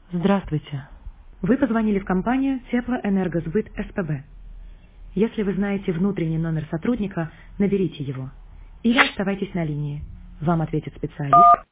Здравствуйте. Вы позвонили в компанию Теплоэнергосбыт СПБ. Если вы знаете внутренний номер сотрудника, наберите его. Или оставайтесь на линии. Вам ответит специалист.